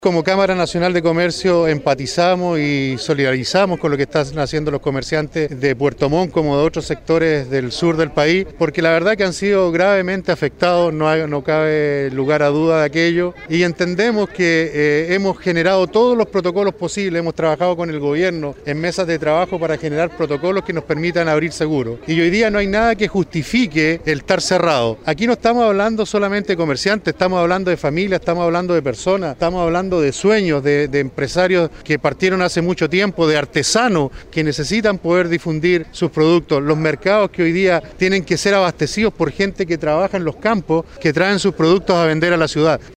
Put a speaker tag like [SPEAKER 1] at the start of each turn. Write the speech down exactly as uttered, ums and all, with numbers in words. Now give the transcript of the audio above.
[SPEAKER 1] Como Cámara Nacional de Comercio empatizamos y solidarizamos con lo que están haciendo los comerciantes de Puerto Montt como de otros sectores del sur del país, porque la verdad que han sido gravemente afectados, no, hay, no cabe lugar a duda de aquello, y entendemos que eh, hemos generado todos los protocolos posibles, hemos trabajado con el gobierno en mesas de trabajo para generar protocolos que nos permitan abrir seguros. Y hoy día no hay nada que justifique el estar cerrado. Aquí no estamos hablando solamente de comerciantes, estamos hablando de familias, estamos hablando de personas, estamos hablando de sueños, de, de empresarios que partieron hace mucho tiempo, de artesanos que necesitan poder difundir sus productos, los mercados que hoy día tienen que ser abastecidos por gente que trabaja en los campos, que traen sus productos a vender a la ciudad.